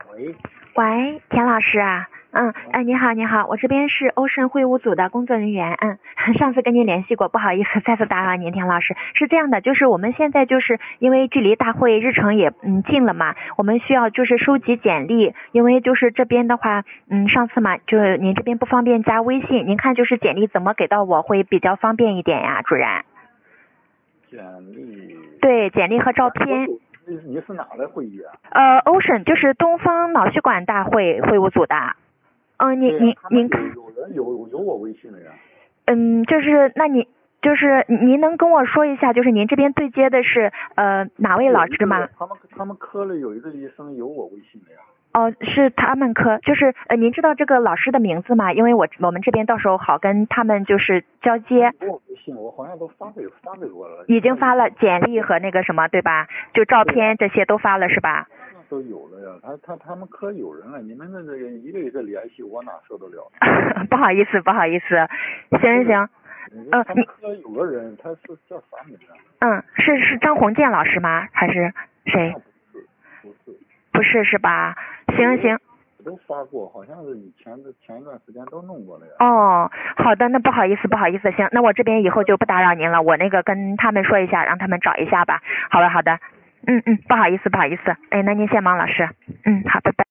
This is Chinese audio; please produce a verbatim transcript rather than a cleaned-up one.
喂， 喂，田老师啊，嗯，哎，你好，你好，我这边是欧盛会务组的工作人员，嗯，上次跟您联系过，不好意思再次打扰您，田老师。是这样的，就是我们现在就是因为距离大会日程也嗯近了嘛，我们需要就是收集简历，因为就是这边的话，嗯，上次嘛，就是您这边不方便加微信，您看就是简历怎么给到我会比较方便一点呀，主任？ 简历。 对，简历和照片。 你你是哪的会议啊？ 呃，欧盛就是东方脑血管大会会务组的。嗯，您您您看， 有人有有我微信的呀。 嗯，就是那你就是您能跟我说一下，就是您这边对接的是呃哪位老师吗？ 他们他们科里有一个医生有我微信的呀。 哦，是他们科，就是呃您知道这个老师的名字吗？因为我我们这边到时候好跟他们就是交接。 我微信我好像都发给发给过了。 已经发了简历和那个什么对吧？就照片这些都发了是吧？ 都有了呀，他他他们科有人了，你们的这个一个一个联系，我哪受得了？ 不好意思，不好意思，行行， 呃，他们科有个人，他是叫啥名字？ 嗯，是是张宏建老师吗？还是谁？ 不是，不是， 不是是吧？行行。 都发过，好像是以前的前一段时间都弄过了呀。 哦，好的，那不好意思，不好意思，行，那我这边以后就不打扰您了，我那个跟他们说一下，让他们找一下吧。好的，好的，嗯嗯，不好意思，不好意思，哎，那您先忙，老师，嗯，好，拜拜。